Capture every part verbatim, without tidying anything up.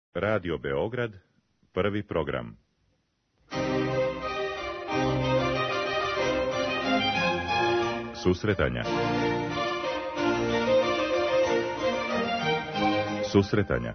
Radio Beograd, prvi program. Susretanja. Susretanja.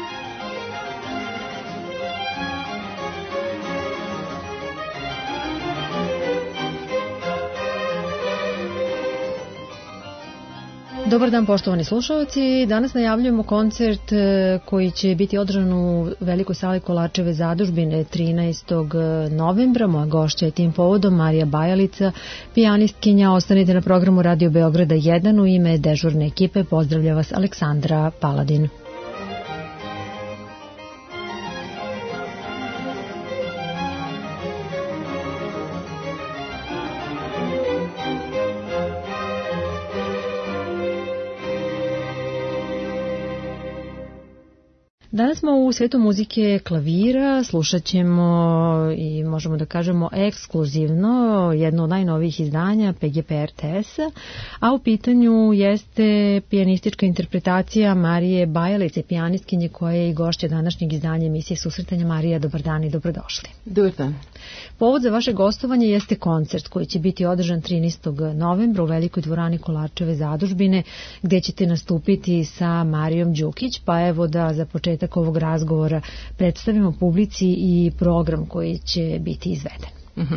Dobar dan, poštovani slušalci. Danas najavljujemo koncert koji će biti održan u Velikoj sali Kolarčeve zadužbine trinaestog novembra. Moja gošća je tim povodom Marija Bajalica, pijanistkinja. Ostanite na programu Radio Beograda jedan. U ime dežurne ekipe pozdravlja vas Aleksandra Paladin. Danas smo u svetu muzike klavira, slušat ćemo i možemo da kažemo ekskluzivno jedno od najnovijih izdanja P G P R T S-a, a u pitanju jeste pijanistička interpretacija Marije Bajalice, pijanistkinje koja je i gošća današnjeg izdanja emisije Susretanja. Marija, dobar dan i dobrodošli. Dobar dan. Povod za vaše gostovanje jeste koncert koji će biti održan trinaestog novembra u Velikoj dvorani Kolarčeve zadužbine, gde ćete nastupiti sa Marijom Đukić, pa evo da za početak ovog razgovora predstavimo publici i program koji će biti izveden. Uh-huh.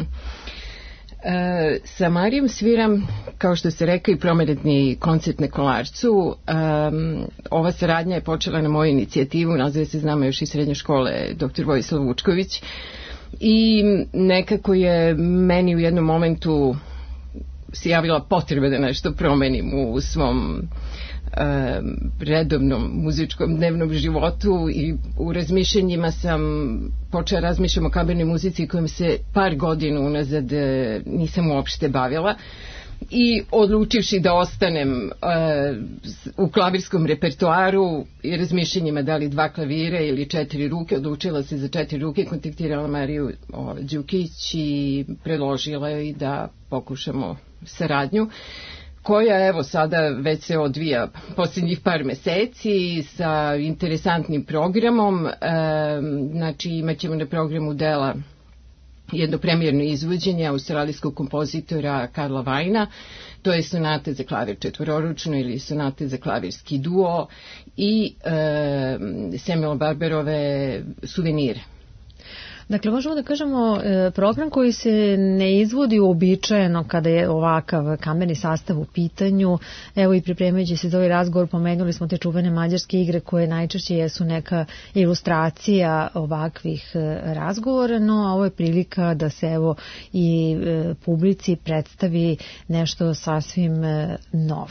E, sa Marijom sviram, kao što se rekao, i promenadni koncert na Kolarcu. E, ova saradnja je počela na moju inicijativu, nazove se znamo još iz srednje škole doktor Vojislav Vučković, i nekako je meni u jednom momentu se javila potreba da nešto promenim u svom e, redovnom muzičkom dnevnom životu, i u razmišljanjima sam počela razmišljam o kamernoj muzici kojom se par godina unazad e, nisam uopšte bavila, i odlučivši da ostanem e, u klavirskom repertoaru i razmišljanjima da li dva klavira ili četiri ruke, odlučila se za četiri ruke, kontaktirala Mariju o, Đukić i predložila joj da pokušamo saradnju, koja evo sada već se odvija posljednjih par meseci sa interesantnim programom. E, znači imat ćemo na programu dela jedno premijerno izvođenje australijskog kompozitora Karla Vajna, to je sonate za klavir četvororučno ili sonate za klavirski duo, i e, Samuela Barberove Suvenire. Dakle, možemo da kažemo program koji se ne izvodi uobičajeno kada je ovakav kamerni sastav u pitanju. Evo, i pripremajući se za ovaj razgovor pomenuli smo te čuvene mađarske igre koje najčešće jesu neka ilustracija ovakvih razgovora, no ovo je prilika da se evo i publici predstavi nešto sasvim novo.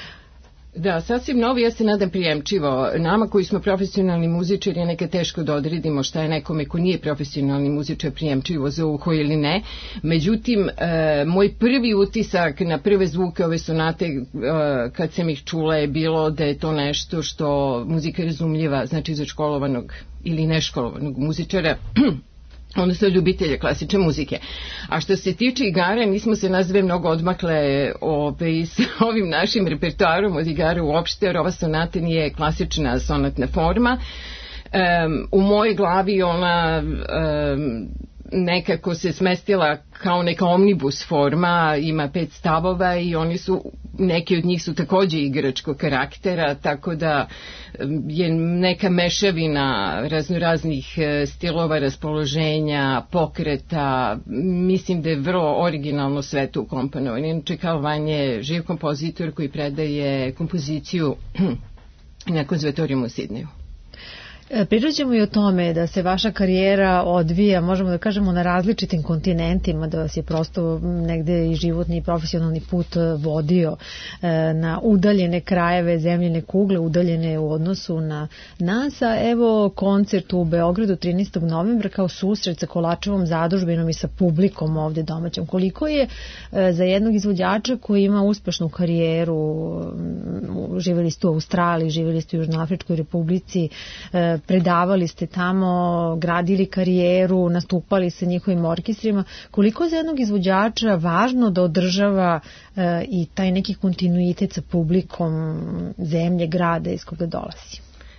Da, sasvim novi, ja se nadam prijemčivo. Nama koji smo profesionalni muzičari je neka teško da odredimo šta je nekome ko nije profesionalni muzičar prijemčivo za uho ili ne. Međutim, e, moj prvi utisak na prve zvuke ove sonate e, kad sam ih čula je bilo da je to nešto što muzika razumljiva, znači za školovanog ili neškolovanog muzičara, odnosno ljubitelja klasične muzike. A što se tiče igara, mi smo se nazve mnogo odmakle ove, s ovim našim repertoarom od igara uopšte, jer ova sonata nije klasična sonatna forma. Um, u mojoj glavi ona um, nekako se smestila kao neka omnibus forma, ima pet stavova i oni su, neki od njih su takođe igračkog karaktera, tako da je neka mešavina raznoraznih stilova, raspoloženja, pokreta. Mislim da je vrlo originalno sve tu ukomponovano. Inače, Karl Vajn je živ kompozitor koji predaje kompoziciju na konzervatorijumu u Sidneju. Priđemo i o tome da se vaša karijera odvija, možemo da kažemo, na različitim kontinentima, da vas je prosto negde i životni i profesionalni put vodio na udaljene krajeve zemljine kugle, udaljene u odnosu na nas. A evo koncert u Beogradu trinaestog novembra kao susret sa Kolarčevom zadužbinom i sa publikom ovde domaćom. Koliko je za jednog izvođača koji ima uspešnu karijeru, živjeli ste u Australiji, živjeli ste u Južnoafričkoj Republici, predavali ste tamo, gradili karijeru, nastupali sa njihovim orkestrima. Koliko je za jednog izvođača važno da održava e, i taj neki kontinuitet sa publikom zemlje, grada iz koga dolazi?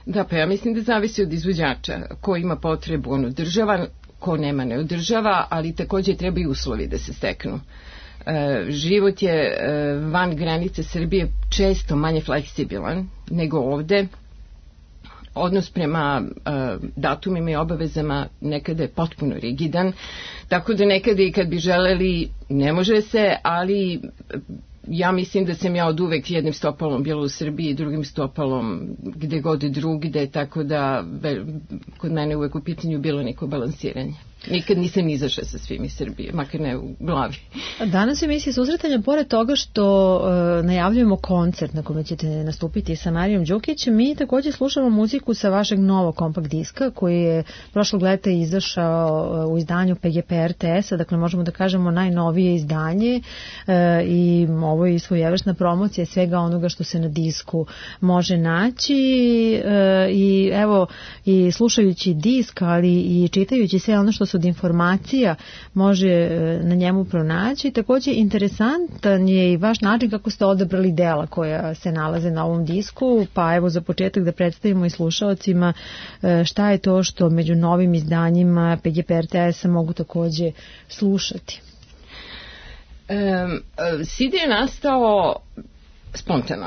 Da, pa ja mislim da zavisi od izvođača. Ko ima potrebu, on održava, ko nema, ne održava, ali takođe treba i uslovi da se steknu. E, život je e, van granice Srbije često manje fleksibilan nego ovde. Odnos prema e, datumima i obavezama nekada je potpuno rigidan, tako da nekada i kad bi želeli ne može se, ali ja mislim da sam ja od uvek jednim stopalom bila u Srbiji i drugim stopalom gde god drugde, tako da kod mene uvek u pitanju bilo neko balansiranje. Nikad nisam izašla sa svim iz Srbije, makar ne u glavi. Danas u emisiji Susretanja, pored toga što e, najavljujemo koncert na kome ćete nastupiti sa Marijom Đukić, mi takođe slušamo muziku sa vašeg novog kompakt diska koji je prošlog leta izašao u izdanju P G P R T S-a, dakle možemo da kažemo najnovije izdanje e, i ovo je svojevrsna promocija svega onoga što se na disku može naći e, i evo i slušajući disk, ali i čitajući sve ono što od informacija može na njemu pronaći. Takođe interesantan je i vaš način kako ste odabrali dela koja se nalaze na ovom disku, pa evo za početak da predstavimo i slušaocima šta je to što među novim izdanjima P G P R T S-a mogu takođe slušati. Um, C D je nastao spontano.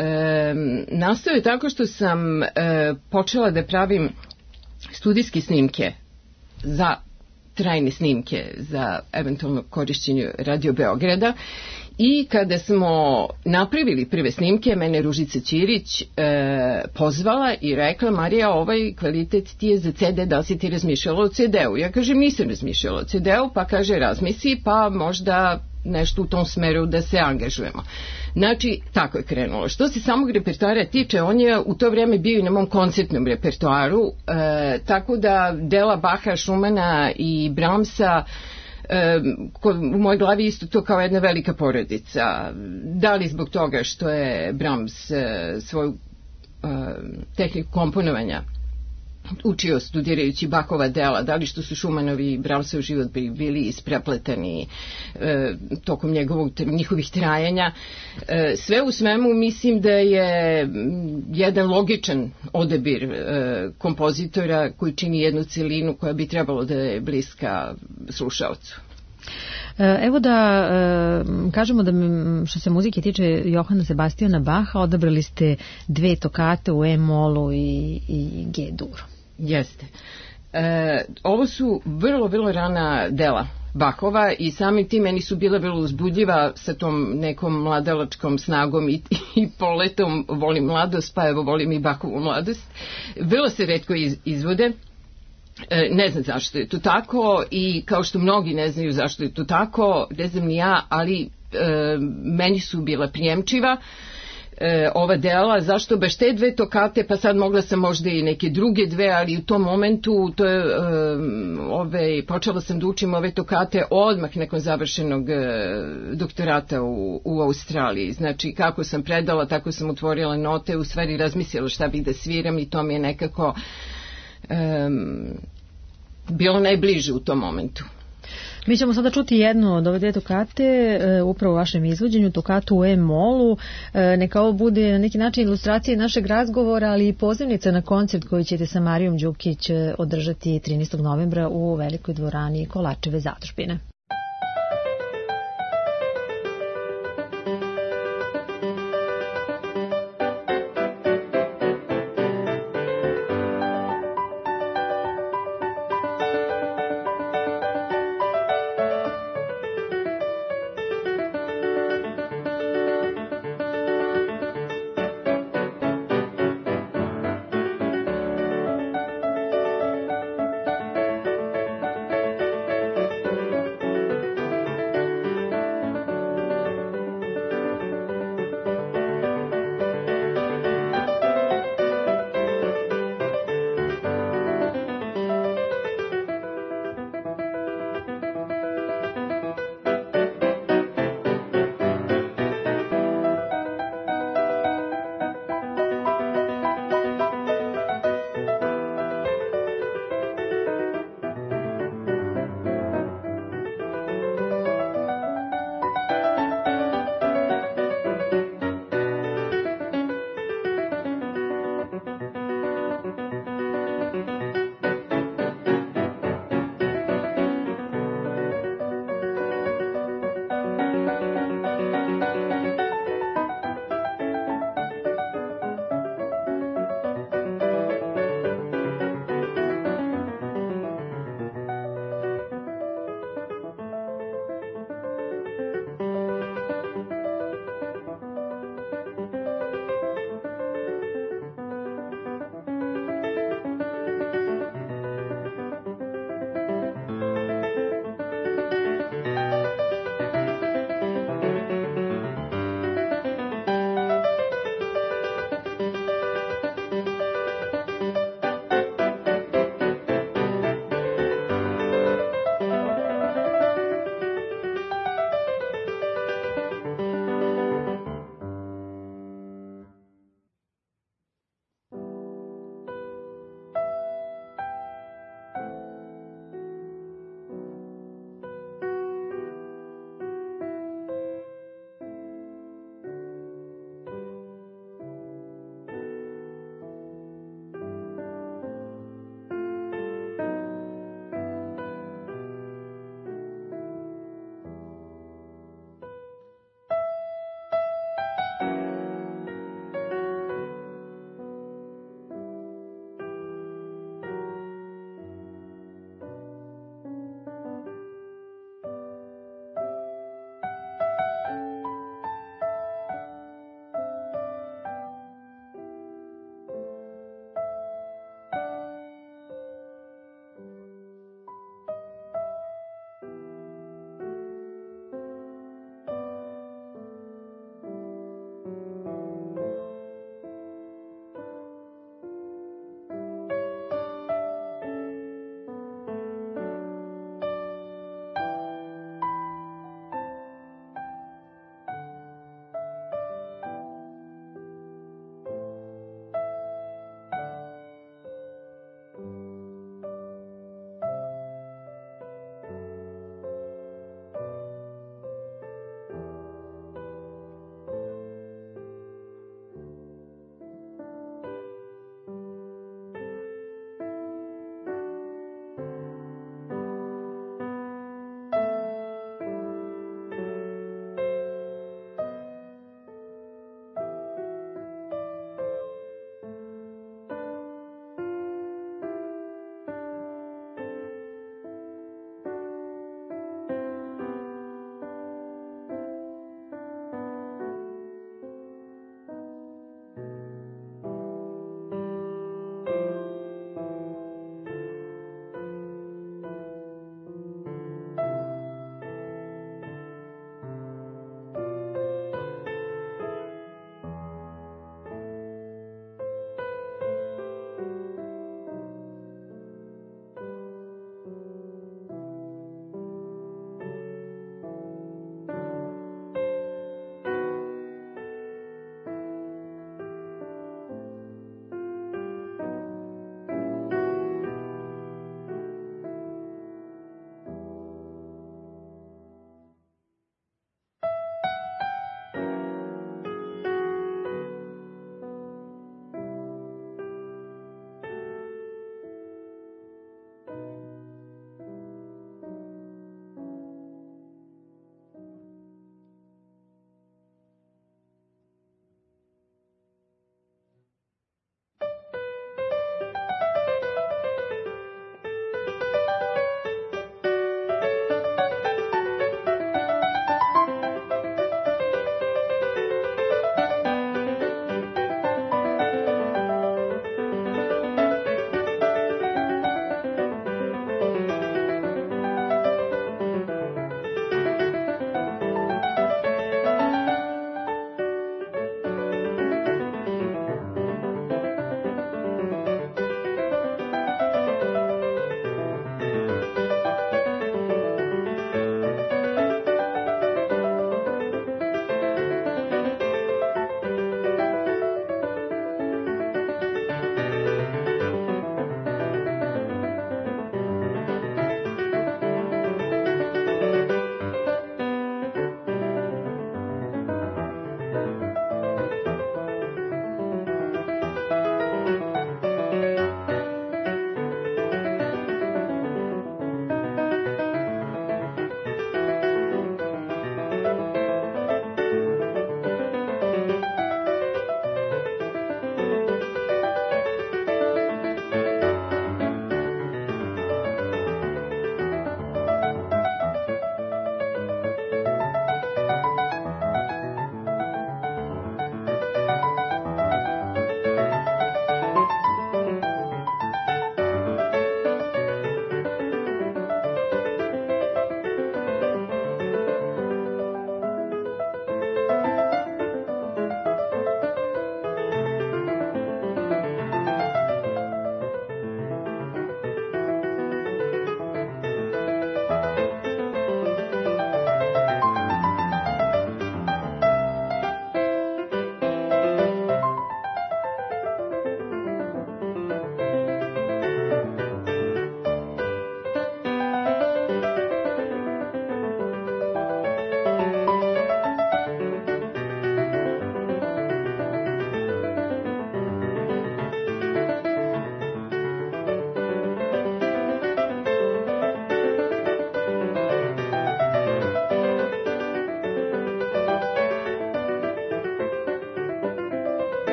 Um, nastao je tako što sam uh, počela da pravim studijske snimke za trajne snimke za eventualno korišćenje Radio Beograda i kada smo napravili prve snimke, mene Ružica Ćirić e, pozvala i rekla: Marija, ovaj kvalitet ti je za C D, da si ti razmišljala o C D-u? Ja kažem, nisam razmišljala o C D-u, pa kaže razmisli, pa možda nešto u tom smeru da se angažujemo. Znači, tako je krenulo. Što se samog repertoara tiče, on je u to vreme bio i na mom koncertnom repertoaru, e, tako da dela Baha, Šumana i Brahmsa e, ko, u mojoj glavi isto to kao jedna velika porodica. Da li zbog toga što je Brahms e, svoju e, tehniku komponovanja učio studirajući Bachova dela, da li što su Šumanovi i Brahmsov život bili isprepletani e, tokom njegovog, njihovih trajanja. E, sve u svemu mislim da je jedan logičan odabir e, kompozitora koji čini jednu celinu koja bi trebalo da je bliska slušaocu. Evo da e, kažemo da što se muzike tiče Johana Sebastiana Bacha, odabrali ste dve tokate u E-molu i, i G-duru. Jeste. E, ovo su vrlo, vrlo rana dela Bachova i samim tim meni su bila vrlo uzbudljiva sa tom nekom mladalačkom snagom i, i poletom. Volim mladost, pa evo volim i Bachovu mladost. Vrlo se retko iz, izvode. E, ne znam zašto je to tako i kao što mnogi ne znaju zašto je to tako, ne znam ni ja, ali e, meni su bila prijemčiva e, ova dela. Zašto baš te dve tokate, pa sad mogla sam možda i neke druge dve, ali u tom momentu to je, e, ove, počela sam da učim ove tokate odmah nakon završenog e, doktorata u, u Australiji. Znači kako sam predala, tako sam otvorila note, u stvari razmislila šta bih da sviram i to mi je nekako Um, bilo najbliže u tom momentu. Mi ćemo sada čuti jednu od ove dve tokate e, upravo u vašem izvođenju, tokatu u E-molu. E, neka ovo bude na neki način ilustracije našeg razgovora, ali i pozivnica na koncert koji ćete sa Marijom Đukić održati trinaestog novembra u Velikoj dvorani Kolačeve zadužbine.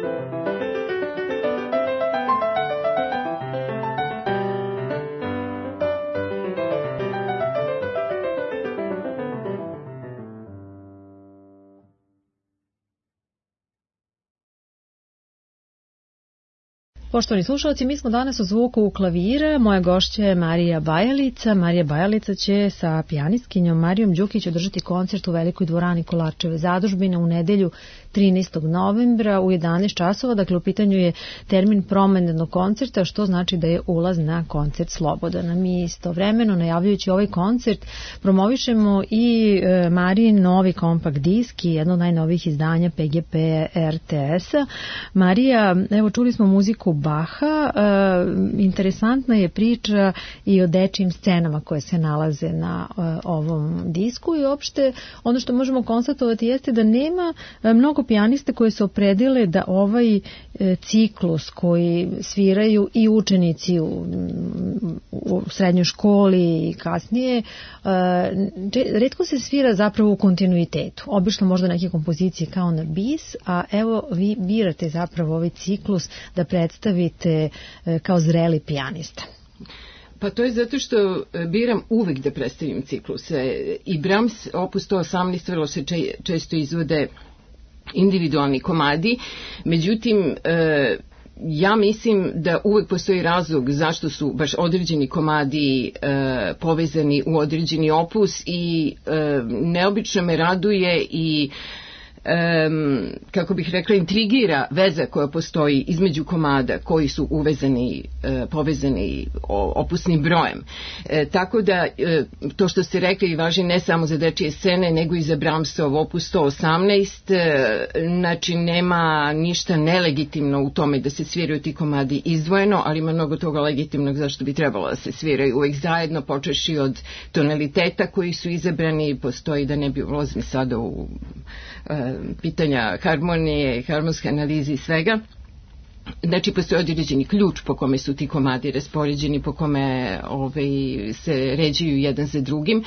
Poštovani slušalci, mi smo danas u Zvuku klavira. Moja gošća je Marija Bajalica. Marija Bajalica će sa pijanistkinjom Marijom Đukić održati koncert u Velikoj dvorani Kolarčeve zadužbine u nedelju trinaestog novembra u jedanaest časova. Dakle, u pitanju je termin promenadnog koncerta, što znači da je ulaz na koncert slobodan. Mi istovremeno, najavljujući ovaj koncert, promovišemo i e, Marijin novi kompakt disk i jedno od najnovijih izdanja P G P R T S-a. Marija, evo, čuli smo muziku Baha. E, interesantna je priča i o dečijim scenama koje se nalaze na e, ovom disku i uopšte ono što možemo konstatovati jeste da nema e, mnogo pijaniste koje se opredile da ovaj e, ciklus koji sviraju i učenici u, u srednjoj školi i kasnije, e, retko se svira zapravo u kontinuitetu. Obično možda neke kompozicije kao na bis, a evo vi birate zapravo ovaj ciklus da predstavite e, kao zreli pijanista. Pa to je zato što biram uvek da predstavim cikluse. I Brahms, opus sto osamnaest, vrlo se če, često izvode individualni komadi, međutim e, ja mislim da uvek postoji razlog zašto su baš određeni komadi e, povezani u određeni opus i e, neobično me raduje i Um, kako bih rekla, intrigira veza koja postoji između komada koji su uvezani, uh, povezani opusnim brojem. E, tako da uh, to što ste rekli važi ne samo za dečije scene, nego i za Brahmsov opus sto osamnaest. Uh, znači nema ništa nelegitimno u tome da se sviraju ti komadi izdvojeno, ali ima mnogo toga legitimnog zašto bi trebalo da se sviraju uvek zajedno, počeši od tonaliteta koji su izabrani. Postoji, da ne bi ulazili sada u uh, pitanja harmonije, harmonske analize i svega. Znači, postoji određeni ključ po kome su ti komadi raspoređeni, po kome ovaj, se ređuju jedan za drugim.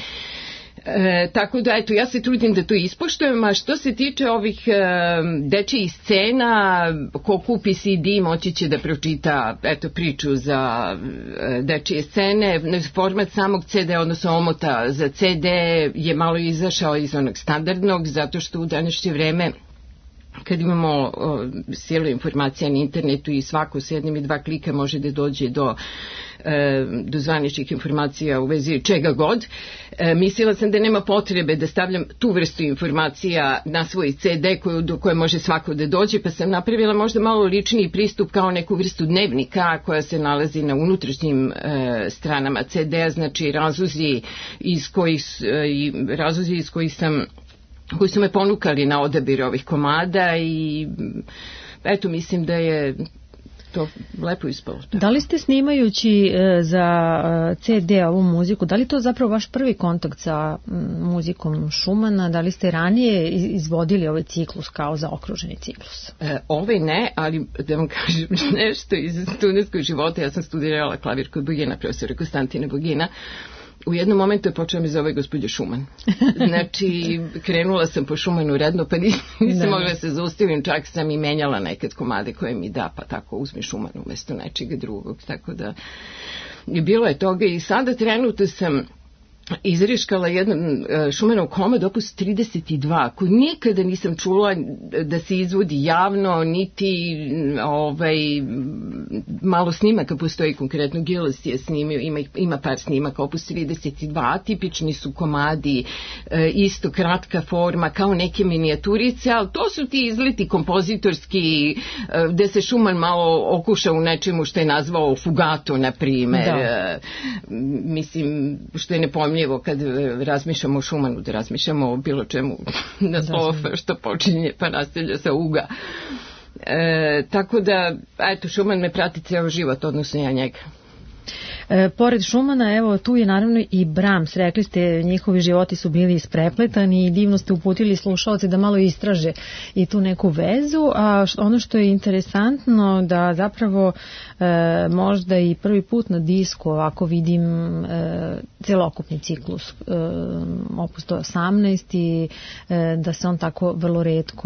E, tako da, eto, ja se trudim da to ispoštujem, a što se tiče ovih e, dečijih scena, ko kupi C D moći će da pročita, eto, priču za e, dečije scene. Format samog C D, odnosno omota za C D je malo izašao iz onog standardnog, zato što u današnje vreme kad imamo o, silu informacija na internetu i svako s jednim i dva klika može da dođe do e, do zvaničnih informacija u vezi čega god. E, mislila sam da nema potrebe da stavljam tu vrstu informacija na svoj C D koju, do koje može svako da dođe, pa sam napravila možda malo ličniji pristup kao neku vrstu dnevnika koja se nalazi na unutrašnjim e, stranama C D-a, znači razlozi iz kojih, e, razlozi iz kojih sam koji su me ponukali na odabir ovih komada i eto, mislim da je to lepo ispalo. Da li ste snimajući e, za C D ovu muziku, da li to zapravo vaš prvi kontakt sa m, muzikom Schumana, da li ste ranije izvodili ovaj ciklus kao zaokruženi ciklus? E, ovaj ne, ali da vam kažem nešto iz studentskog života, ja sam studirala klavir kod Bogina, profesora Konstantina Bogina. U jednom momentu je počela mi zove gospođa Schumann. Znači, krenula sam po Schumanu redno, pa nisam mogla da se zaustavim, čak sam i menjala nekad komade koje mi da, pa tako uzmi Schumann umesto nečega drugog. Tako da, bilo je toga i sada trenutno sam izriškala jedan uh, Schumannov komad opus trideset dva, koji nikada nisam čula da se izvodi javno, niti ovaj, malo snimaka postoji, konkretno Gilles je snimio, ima, ima par snimaka, opus trideset dva, atipični su komadi, uh, isto kratka forma, kao neke minijaturice, ali to su ti izleti kompozitorski, uh, gde se Schumann malo okuša u nečemu što je nazvao fugato, na primer. Da. Uh, mislim, što je nepojmljivo kad razmišljamo o Schumanu, da razmišljamo o bilo čemu na slovo što počinje pa nastavlja sa uga. E, tako da, eto, Schumann me prati ceo život, odnosno ja njega. E, pored Schumana, evo, tu je naravno i Brahms. Rekli ste, njihovi životi su bili isprepletani i divno ste uputili slušalce da malo istraže i tu neku vezu, a ono što je interesantno da zapravo e, možda i prvi put na disku ovako vidim e, celokupni ciklus e, opus sto osamnaest i e, da se on tako vrlo retko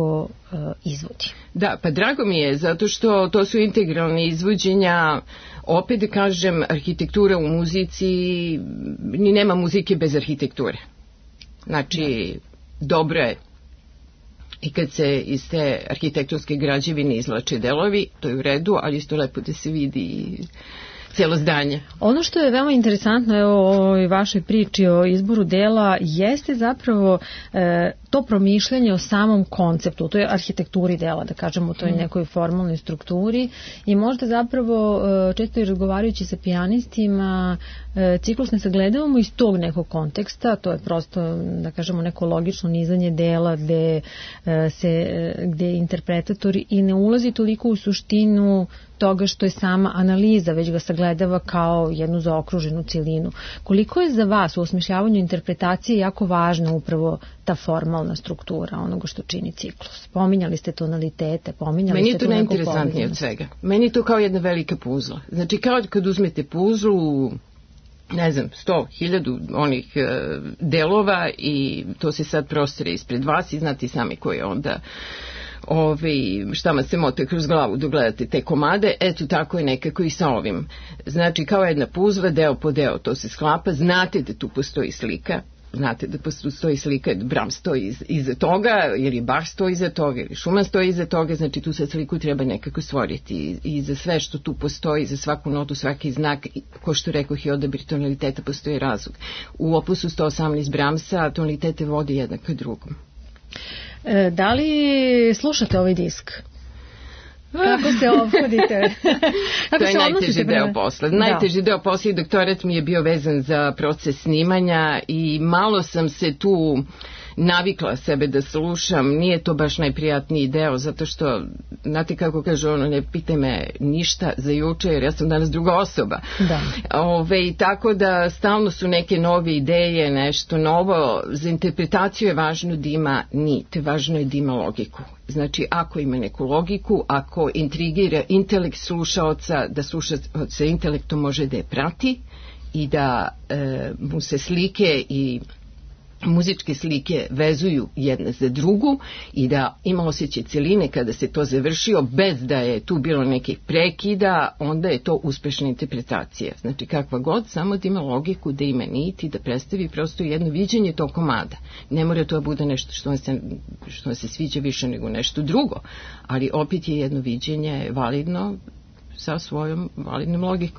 izvodi. Da, pa drago mi je, zato što to su integralne izvođenja. Opet da kažem, arhitektura u muzici, ni nema muzike bez arhitekture. Znači, da. Dobro je i kad se iz te arhitektonske građevine izvlače delovi, to je u redu, ali isto lepo da se vidi cijelo zdanje. Ono što je veoma interesantno evo, u ovoj vašoj priči o izboru dela jeste zapravo e, to promišljanje o samom konceptu, to je arhitekturi dela, da kažemo, u toj nekoj formalnoj strukturi i možda zapravo e, često i razgovarajući sa pijanistima e, ciklus ne sagledavamo iz tog nekog konteksta, to je prosto, da kažemo, neko logično nizanje dela gde, e, se, gde interpretator i ne ulazi toliko u suštinu toga što je sama analiza, već ga sagledava kao jednu zaokruženu celinu. Koliko je za vas u osmišljavanju interpretacije jako važna upravo ta formalna struktura onoga što čini ciklus? Pominjali ste tonalitete, pominjali Meni ste tu neku povezanost. Meni je to najinteresantnije od svega. Meni je to kao jedna velika puzla. Znači kao kad uzmete puzlu, ne znam, sto, hiljadu onih e, delova i to se sad prostire ispred vas i znate sami ko je onda Ove, šta ma se mote kroz glavu da gledate te komade, eto tako je nekako i sa ovim. Znači kao jedna puzla, deo po deo to se sklapa, znate da tu postoji slika, znate da postoji slika, Bram stoji iz, iza toga, ili Bach stoji iza toga, ili Schumann stoji iza toga, znači tu sad sliku treba nekako stvoriti i, i za sve što tu postoji, za svaku notu, svaki znak, ko što rekoh i odabir tonaliteta postoji razlog. U opusu sto osamnaest Bramsa tonalitete vodi jednak ka drugom. Da li slušate ovaj disk? Kako se ophodite? To je najteži deo posla. Najteži deo posla i doktorat mi je bio vezan za proces snimanja i malo sam se tu navikla sebe da slušam. Nije to baš najprijatniji deo, zato što, znate kako kaže ono, ne pitaj me ništa za juče, jer ja sam danas druga osoba. Da. Ove, tako da stalno su neke nove ideje, nešto novo. Za interpretaciju je važno da ima nit, važno je da ima logiku. Znači, ako ima neku logiku, ako intrigira intelekt slušaoca, da slušaoc sa intelektom može da je prati i da e, mu se slike i muzičke slike vezuju jedna za drugu i da ima osjećaj celine kada se to završio bez da je tu bilo nekih prekida, onda je to uspešna interpretacija. Znači kakva god, samo da ima logiku, da ima niti, da predstavi prosto jedno viđenje tog komada. Ne mora to bude nešto što vam se, što vam se sviđa više nego nešto drugo, ali opet je jedno viđenje validno sa svojom validnom logikom.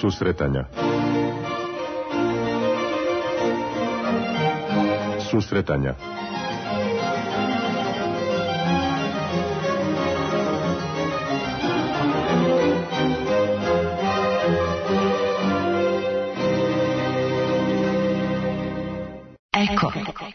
Susretanja. Susretanja. Eko.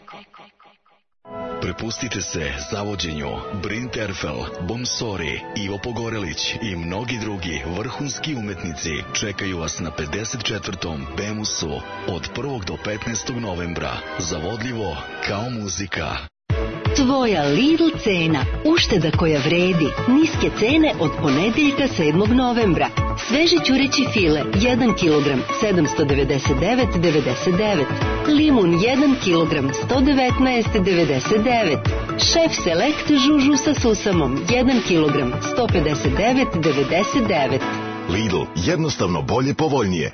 Prepustite se zavođenju Brin Terfel, Bomsori, Ivo Pogorelić i mnogi drugi vrhunski umetnici čekaju vas na pedeset četvrtom Bemusu od prvog do petnaestog novembra. Zavodljivo kao muzika. Tvoja Lidl cena, ušteda koja vredi, niske cene od ponedeljka sedmog novembra. Sveži ćureći file, jedan kilogram, sedamsto devedeset devet zarez devedeset devet. Limun, jedan kilogram, sto devetnaest zarez devedeset devet. Šef Select žužu sa susamom, jedan kilogram, sto pedeset devet zarez devedeset devet. Lidl, jednostavno bolje, povoljnije.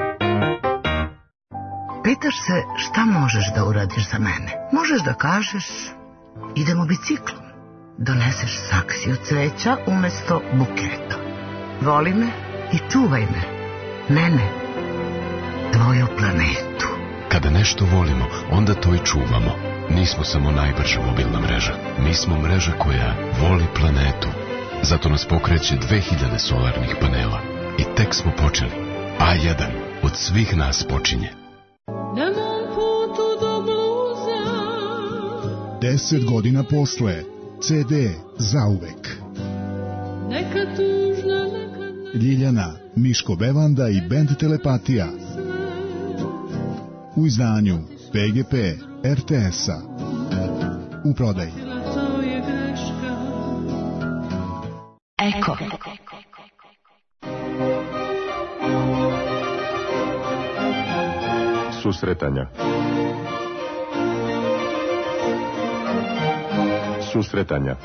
Pitaš se šta možeš da uradiš za mene? Možeš da kažeš idemo biciklom. Doneseš saksiju cveća umesto buketa. Voli me i čuvaj me. Mene. Tvoju planetu. Kada nešto volimo, onda to i čuvamo. Nismo samo najbrža mobilna mreža. Mi smo mreža koja voli planetu. Zato nas pokreće dve hiljade solarnih panela. I tek smo počeli. A jedan od svih nas počinje. Na mom putu do bluza. Deset godina posle, C D zauvek. Neka tužna, neka... Ljiljana, Miško Bevanda i bend Telepatija. U izdanju P G P R T S-a. U prodaji. Eko. Susretanja. Susretanja.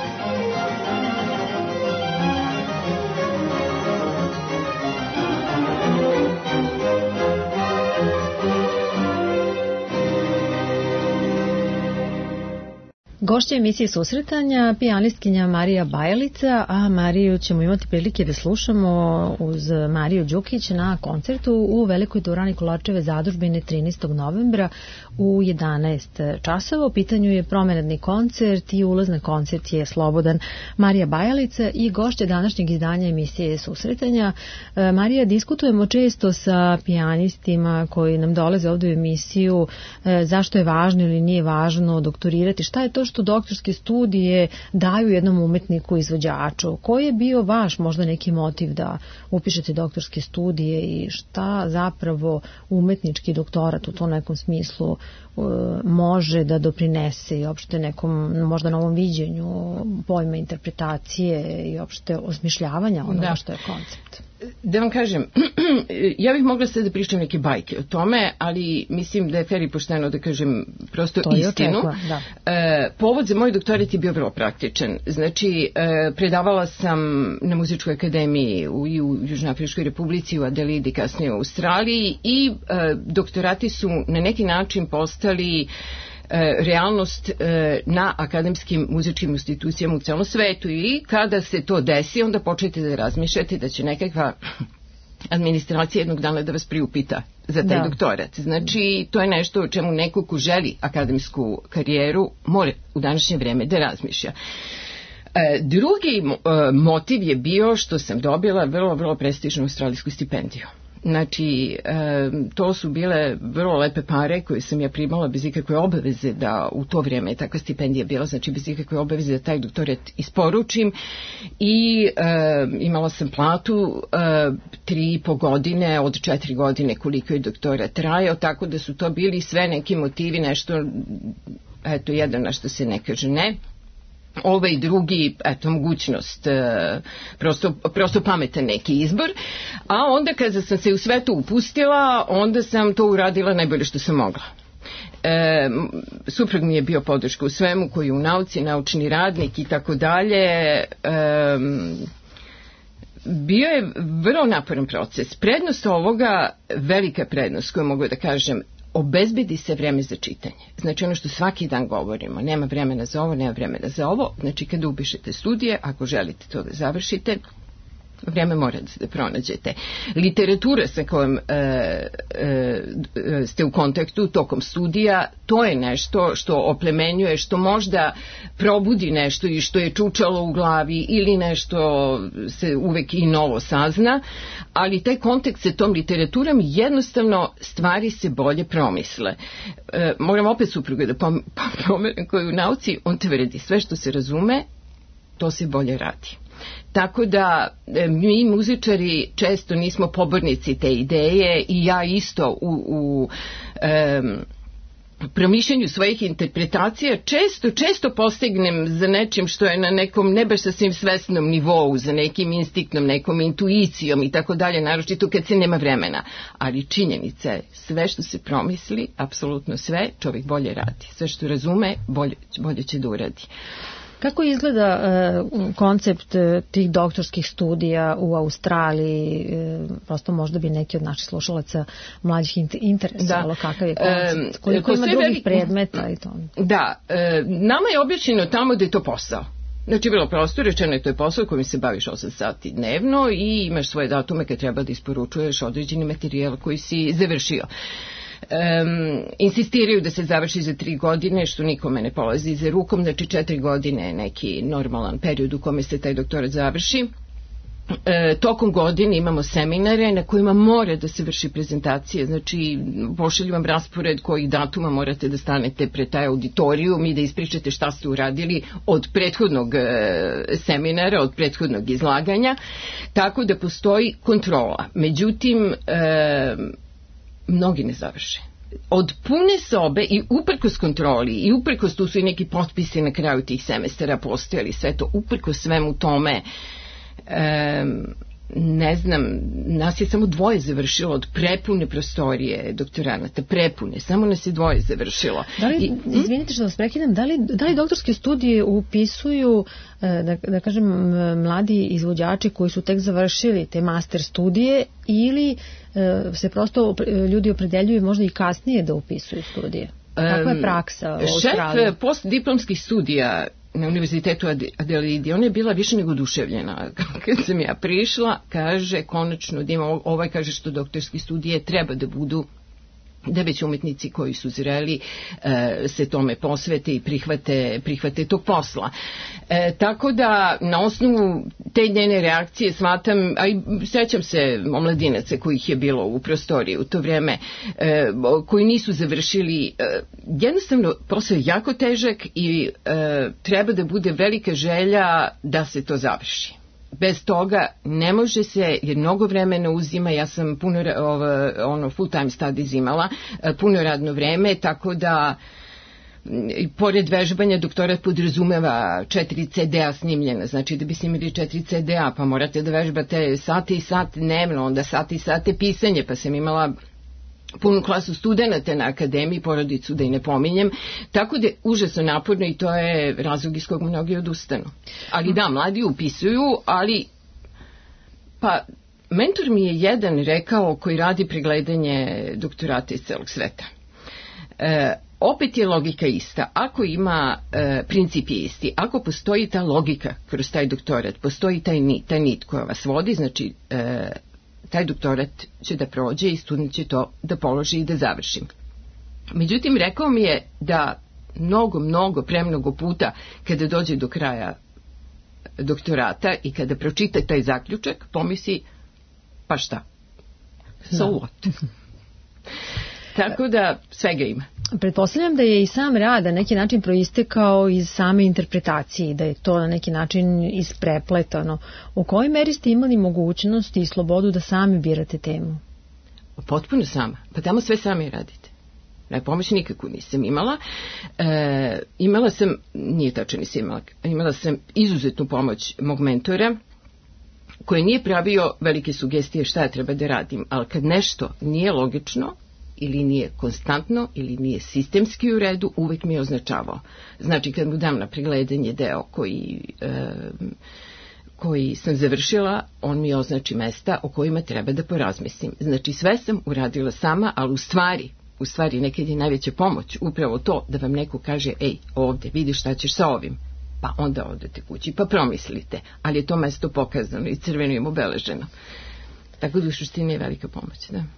Gošća emisije Susretanja, pijanistkinja Marija Bajalica, a Mariju ćemo imati prilike da slušamo uz Mariju Đukić na koncertu u Velikoj dvorani Kolarčeve zadužbine trinaestog novembra u jedanaest časova. U pitanju je promenadni koncert i ulaz na koncert je slobodan. Marija Bajalica i gošća današnjeg izdanja emisije Susretanja. Marija, diskutujemo često sa pijanistima koji nam dolaze ovdje u emisiju zašto je važno ili nije važno doktorirati. Šta je to što doktorske studije daju jednom umetniku izvođaču? Koji je bio vaš možda neki motiv da upišete doktorske studije i šta zapravo umetnički doktorat u tom nekom smislu može da doprinese i opšte nekom možda novom viđenju pojma interpretacije i opšte osmišljavanja onoga da. Što je koncept? Da vam kažem, ja bih mogla sve da pričam neke bajke o tome, ali mislim da je fer i pošteno da kažem prosto to istinu. Očekuje, da. E, povod za moj doktorat je bio vrlo praktičan. Znači, e, predavala sam na Muzičkoj akademiji u, i u Južnoafričkoj republici, u Adelidi, kasnije u Australiji i e, doktorati su na neki način postali realnost na akademskim muzičkim institucijama u celom svetu i kada se to desi onda počnete da razmišljate da će nekakva administracija jednog dana da vas priupita za taj da. doktorat. Znači to je nešto o čemu neko ko želi akademsku karijeru mora u današnje vreme da razmišlja. Drugi motiv je bio što sam dobila vrlo, vrlo prestižnu australijsku stipendiju. Znači, e, to su bile vrlo lepe pare koje sam ja primala bez ikakve obaveze da u to vrijeme je takva stipendija bila, znači bez ikakve obaveze da taj doktorat isporučim i e, imala sam platu e, tri i po godine od četiri godine koliko je doktorat trajao, tako da su to bili sve neki motivi, nešto, eto, jedan na što se ne kaže ne. Ovaj drugi, eto, mogućnost, e, prosto, prosto pametan neki izbor, a onda kada sam se u sve to upustila, onda sam to uradila najbolje što sam mogla. E, suprug mi je bio podrška u svemu, koji je u nauci, naučni radnik i tako dalje. E, bio je vrlo naporan proces. Prednost ovoga, velika prednost koju mogu da kažem, obezbedi se vreme za čitanje. Znači ono što svaki dan govorimo, nema vremena za ovo, nema vremena za ovo. Znači kada upišete studije, ako želite to da završite, Vreme mora da pronađete. Literatura sa kojom e, e, ste u kontaktu tokom studija, to je nešto što oplemenjuje, što možda probudi nešto i što je čučalo u glavi ili nešto se uvek i novo sazna, ali taj kontakt sa tom literaturom jednostavno stvari se bolje promisle. E, moram opet supruga da pom- pomenem koju u nauci, on te vredi, sve što se razume, to se bolje radi. Tako da mi muzičari često nismo pobornici te ideje i ja isto u, u um, promišljanju svojih interpretacija često, često postegnem za nečim što je na nekom ne baš sasvim svesnom nivou, za nekim instinktnom, nekom intuicijom i tako dalje, naročito kad se nema vremena. Ali činjenica je, sve što se promisli, apsolutno sve, čovjek bolje radi. Sve što razume, bolje, bolje će da uradi. Kako izgleda uh, koncept uh, tih doktorskih studija u Australiji? Uh, prosto možda bi neki od naših slušalaca mlađih interesovalo da. Kakav je koncept? Um, Koliko ima drugih velik... predmeta i to? Da, uh, nama je objašnjeno tamo da je to posao. Znači, bilo prosto rečeno je to je posao kojim se baviš osam sati dnevno i imaš svoje datume kad treba da isporučuješ određeni materijal koji si završio. Um, insistiraju da se završi za tri godine, što nikome ne polazi za rukom, znači četiri godine je neki normalan period u kome se taj doktorat završi. E, tokom godine imamo seminare na kojima mora da se vrši prezentacije, znači pošalju vam raspored kojih datuma morate da stanete pred taj auditorijum i da ispričate šta ste uradili od prethodnog e, seminara, od prethodnog izlaganja, tako da postoji kontrola. Međutim, e, mnogi ne završe. Od pune sobe i uprkos kontroli i uprkos tu su i neki potpisi na kraju tih semestara postojali, sve to uprkos svemu tome, e, ne znam, nas je samo dvoje završilo od prepune prostorije doktoranata, prepune, samo nas je dvoje završilo. Da li, I, izvinite što vas prekidam, da li, da li doktorske studije upisuju, da, da kažem, mladi izvođači koji su tek završili te master studije ili se prosto ljudi opredeljuju možda i kasnije da upisuju studije? Kakva je praksa u Australiji? Šef postdiplomskih studija na univerzitetu Adelaide, ona je bila više nego oduševljena. Kad sam ja prišla, kaže, konačno da ima, ovaj kaže što doktorski studije treba da budu, da već umetnici koji su zreli e, se tome posvete i prihvate, prihvate tog posla. E, tako da na osnovu te njene reakcije smatam, a i sećam se omladinaca kojih je bilo u prostoriji u to vreme, e, koji nisu završili, e, jednostavno posao je jako težak i e, treba da bude velika želja da se to završi. Bez toga ne može se, jer mnogo vremena uzima, ja sam puno ono, full time studies imala, puno radno vreme, tako da i pored vežbanja doktorat podrazumeva četiri ce de a snimljena, znači da bi snimili četiri ce de a, pa morate da vežbate sate i sate dnevno, onda sate i sate pisanje, pa sam imala punu klasu studenta na akademiji, porodicu da i ne pominjem, tako da je užasno naporno i to je razlog iz kog mnogi odustanu. Ali da, mladi upisuju, ali pa mentor mi je jedan rekao koji radi pregledanje doktorata iz celog sveta. E, opet je logika ista. Ako ima, e, princip je isti, ako postoji ta logika kroz taj doktorat, postoji taj nit, taj nit koja vas vodi, znači e, taj doktorat će da prođe i student će to da položi i da završi. Međutim, rekao mi je da mnogo, mnogo, premnogo puta kada dođe do kraja doktorata i kada pročita taj zaključak, pomisli, pa šta? So what? Tako da svega ima. Pretpostavljam da je i sam rad na neki način proistekao iz same interpretacije, da je to na neki način isprepletano. U kojoj meri ste imali mogućnost i slobodu da sami birate temu? Potpuno sama. Pa tamo sve sami radite. Ne, pomoć nikakvu nisam imala. E, imala sam, nije tačno nisam imala, imala sam izuzetnu pomoć mog mentora, koji nije pravio velike sugestije šta ja treba da radim, ali kad nešto nije logično, ili nije konstantno, ili nije sistemski u redu, uvek mi je označavao. Znači, kad mu dam na pregledanje deo koji, e, koji sam završila, on mi označi mesta o kojima treba da porazmislim. Znači, sve sam uradila sama, ali u stvari, u stvari nekad je najveća pomoć upravo to da vam neko kaže, ej, ovde, vidi šta ćeš sa ovim. pa onda odete kući, pa promislite, ali je to mesto pokazano i crvenim obeleženo. Tako da u suštini je velika pomoć, da.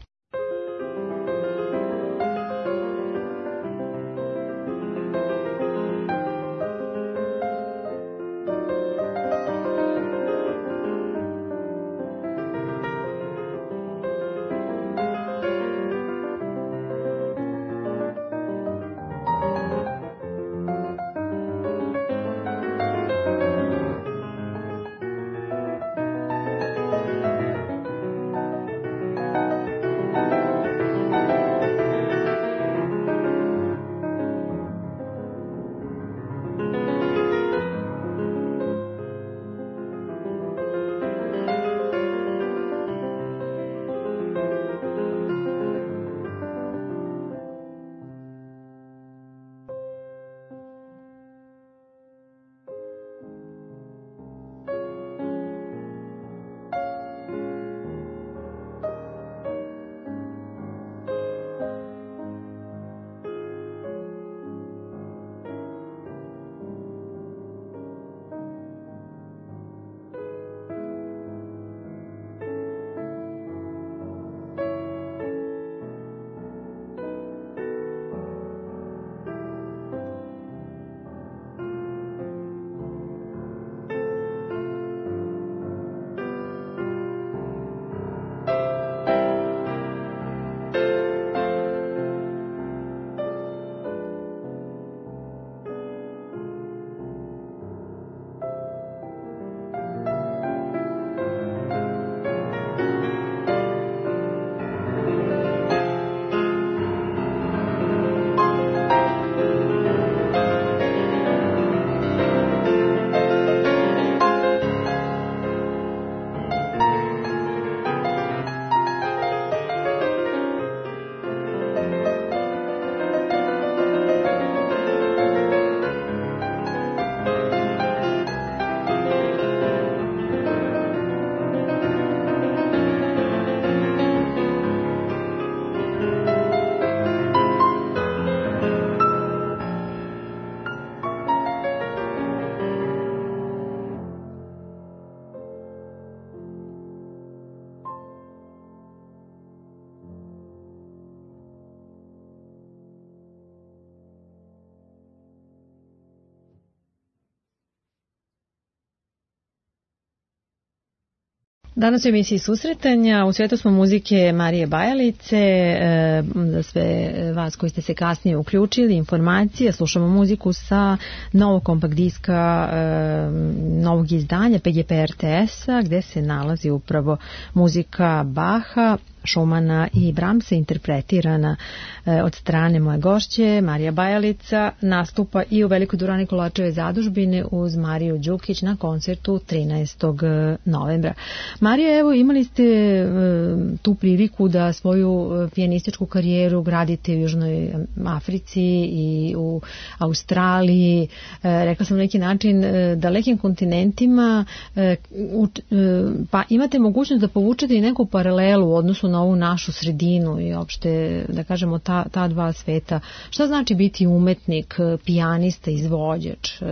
Danas u emisiji Susretanja u svijetu smo muzike Marije Bajalice. E, za sve vas koji ste se kasnije uključili, informacije, slušamo muziku sa novog kompakt diska, e, novog izdanja P G P R T S-a, gde se nalazi upravo muzika Baha, Šumana i Bramsa, interpretirana e, od strane moje gošće. Marija Bajalica nastupa i u Velikoj dvorani Kolačeve zadužbine uz Mariju Đukić na koncertu trinaestog novembra. Marija, evo, imali ste e, tu priliku da svoju pijanističku karijeru gradite u Južnoj Africi i u Australiji, e, rekla sam na neki način e, dalekim kontinentima, e, u, e, pa imate mogućnost da povučete i neku paralelu u odnosu na ovu našu sredinu i opšte, da kažemo, ta, ta dva sveta. Šta znači biti umetnik, pijanista, izvođač?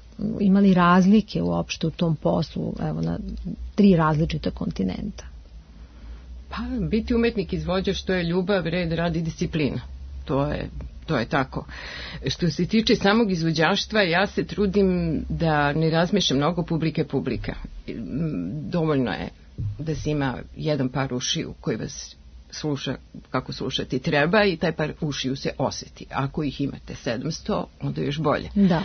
Ima li razlike uopšte u tom poslu, evo, na tri različita kontinenta? Pa, biti umetnik, izvođač, to je ljubav, red, rad i disciplina. To je, to je tako. Što se tiče samog izvođaštva, ja se trudim da ne razmišljam mnogo publike publika. Dovoljno je da se ima jedan par ušiju koji vas sluša kako slušati treba i taj par ušiju se osjeti. Ako ih imate sedamsto, onda još bolje. Da.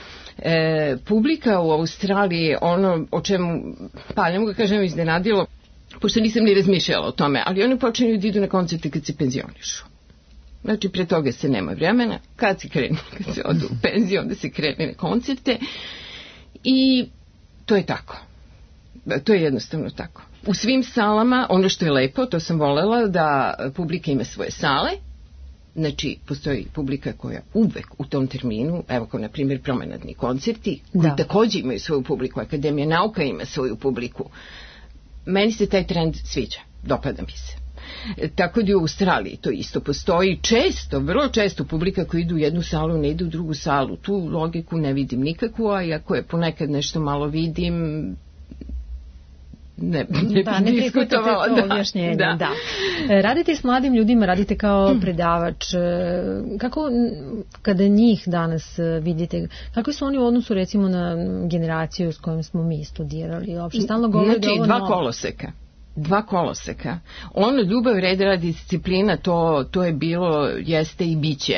E, publika u Australiji, ono o čemu, pa ne mogu da kažem, iznenadilo, pošto nisam ni razmišljala o tome, ali oni počinju da idu na koncerte kad se penzionišu. Znači, pre toga se nema vremena, kad se krene, kad se odu u penziju, onda se krene na koncerte i to je tako. To je jednostavno tako. U svim salama, ono što je lepo, to sam volela, da publika ima svoje sale. Znači, postoji publika koja uvek u tom terminu, evo kao na primjer promenadni koncerti, koji da. također imaju svoju publiku, Akademija nauka ima svoju publiku. Meni se taj trend sviđa, dopada mi se. E, tako da u Australiji to isto postoji. Često, vrlo često publika koja ide u jednu salu ne ide u drugu salu. Tu logiku ne vidim nikakvu, a iako je ponekad nešto malo vidim, ne, ne, da, ne diskutovala. Da, objašnjenje, da. da. Radite s mladim ljudima, radite kao predavač. Kako, kada njih danas vidite, kako su oni u odnosu recimo na generaciju s kojom smo mi studirali? Uopšte stalno govore znači, dva novo. koloseka. Dva koloseka. Ono, ljubav, red, rad, disciplina, to, to je bilo, jeste i biće.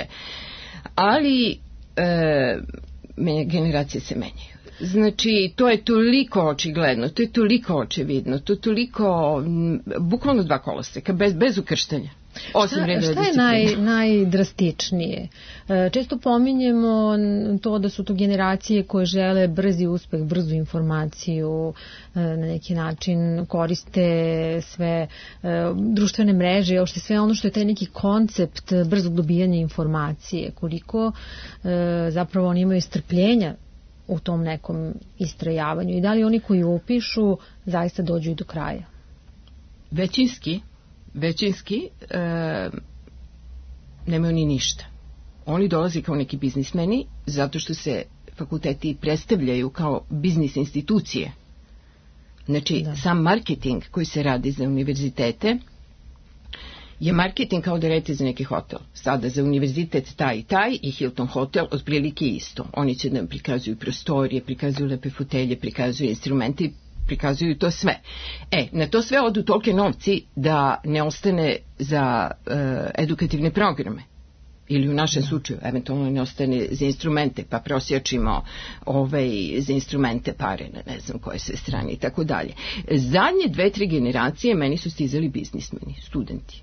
Ali e, generacije se menjaju. Znači, to je toliko očigledno, to je toliko očevidno, to je toliko, bukvalno dva koloseka, bez, bez ukrštanja. Osim šta, šta je naj, najdrastičnije? Često pominjemo to da su to generacije koje žele brzi uspeh, brzu informaciju, na neki način koriste sve društvene mreže, još sve ono što je taj neki koncept brzog dobijanja informacije. Koliko zapravo oni imaju strpljenja u tom nekom istrajavanju i da li oni koji upišu zaista dođu i do kraja? Većinski većinski e, nemaju ni ništa. Oni dolaze kao neki biznismeni zato što se fakulteti predstavljaju kao biznis institucije. Znači, da. Sam marketing koji se radi za univerzitete je marketing kao da radite za neki hotel. Sada za univerzitet taj i taj i Hilton hotel otprilike isto. Oni će da prikazuju prostorije, prikazuju lepe fotelje, prikazuju instrumente, prikazuju to sve. E, na to sve odu tolike novci da ne ostane za uh, edukativne programe. Ili u našem da. slučaju, eventualno ne ostane za instrumente, pa prosjačimo ovaj, za instrumente pare na ne znam koje sve strane i tako dalje. Zadnje dve, tri generacije meni su stizali biznismeni, studenti.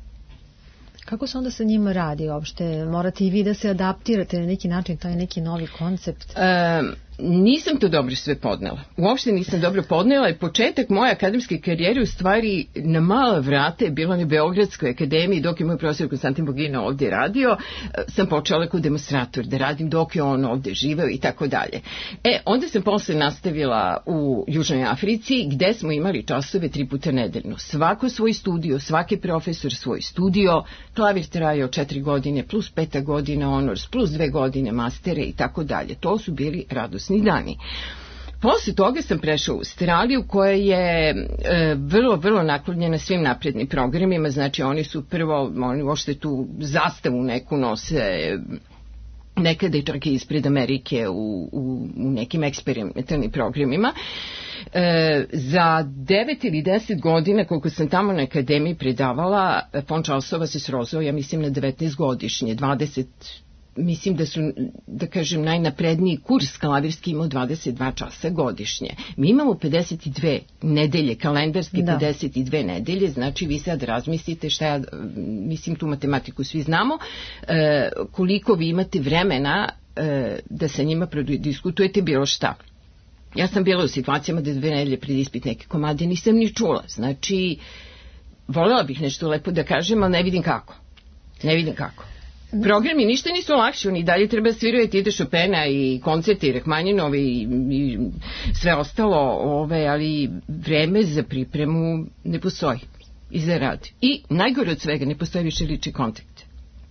Kako se onda sa njima radi uopšte? Morate i vi da se adaptirate na neki način, taj neki novi koncept? Um, nisam to dobro sve podnela. Uopšte nisam dobro podnela i početak moje akademske karijere u stvari na mala vrata je bilo na Beogradskoj akademiji dok je moj profesor Konstantin Bogina ovdje radio. Sam počela kao demonstrator da radim dok je on ovdje živeo i tako dalje. E, onda sam posle nastavila u Južnoj Africi gde smo imali časove tri puta nedeljno. Svako svoj studio, svaki profesor svoj studio, klavir trajao četiri godine plus peta godina honors plus dve godine mastere i tako dalje. To su bili radosni dani. Posle toga sam prešao u Australiju koja je e, vrlo, vrlo naklonjena svim naprednim programima, znači oni su prvo, oni uopšte tu zastavu neku nose nekada i čak i ispred Amerike u, u, u nekim eksperimentalnim programima. E, za devet ili deset godina koliko sam tamo na akademiji predavala, fond časova se srozao, ja mislim, na devetnaest godišnje, dvadeset mislim da su, da kažem, najnapredniji kurs klavirski imao dvadeset dva časa godišnje. Mi imamo pedeset dve nedelje, kalendarske da. pedeset dve nedelje, znači vi sad razmislite šta ja, mislim tu matematiku svi znamo, e, koliko vi imate vremena e, da sa njima diskutujete bilo šta. Ja sam bila u situacijama da dve nedelje pred ispit neke komade nisam ni čula, znači voljela bih nešto lepo da kažem, ali ne vidim kako. Ne vidim kako. Programi ništa nisu lakši, oni dalje treba svirati ide Chopina i koncerti i Rachmaninovi i, i sve ostalo, ove, ali vreme za pripremu ne postoji i za rad. I najgore od svega, ne postoji više lični kontakt.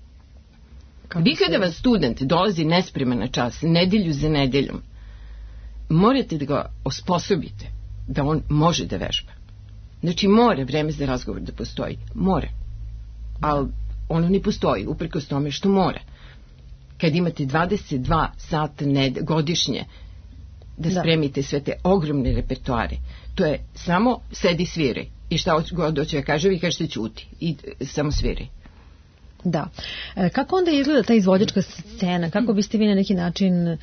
Kako vi kada vas student dolazi nespreman na čas, nedelju za nedeljom, morate da ga osposobite da on može da vežba. Znači mora vreme za razgovor da postoji. Mora. Ali ono ne postoji, uprkos tome što mora. Kad imate dvadeset dva sata ned- godišnje da spremite sve te ogromne repertoare, to je samo sedi sviraj. I šta god doće ja kaže, vi kažete ćuti i samo sviraj. Da. E, kako onda izgleda ta izvođačka scena? Kako biste vi na neki način e,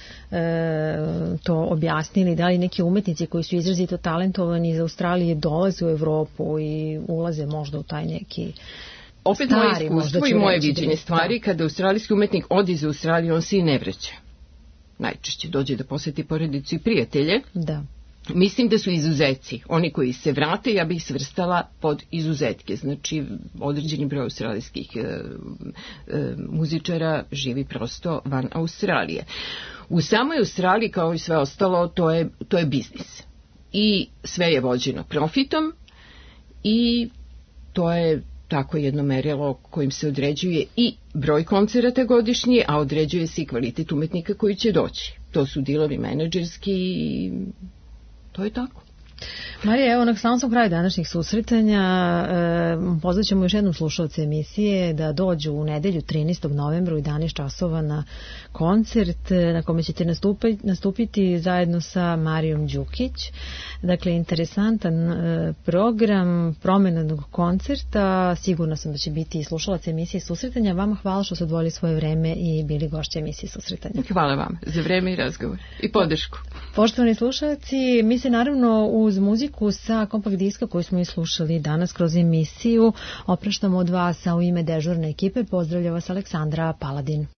to objasnili? Da li neki umetnici koji su izrazito talentovani iz Australije dolaze u Evropu i ulaze možda u taj neki... Opet moje iskustvo i moje viđenje stvari, kada australijski umetnik ode iz Australije, on se i ne vraća. Najčešće dođe da poseti porodicu i prijatelje. Da. Mislim da su izuzeci. Oni koji se vrate, ja bih svrstala pod izuzetke. Znači, određeni broj australijskih e, e, muzičara živi prosto van Australije. U samoj Australiji, kao i sve ostalo, to je, to je biznis. I sve je vođeno profitom i to je tako jedno merilo kojim se određuje i broj koncerata godišnji, a određuje se i kvalitet umetnika koji će doći. To su dilovi menadžerski i to je tako. Marija, evo na samom kraju današnjih susretanja e, pozvaćemo još jednom slušalce emisije da dođu u nedelju trinaestog novembra u jedanaest časova na koncert na kome ćete nastupiti, nastupiti zajedno sa Marijom Đukić. Dakle, interesantan e, program promenadnog koncerta. Sigurna sam da će biti i slušalac emisije susretanja. Vama hvala što ste odvojili svoje vreme i bili gošće emisije susretanja. Hvala vam za vreme i razgovor i podršku. Poštovani slušalci, mi se naravno uz muziku sa kompakt diska koju smo i slušali danas kroz emisiju opraštamo od vas, a u ime dežurne ekipe pozdravlja vas Aleksandra Paladin.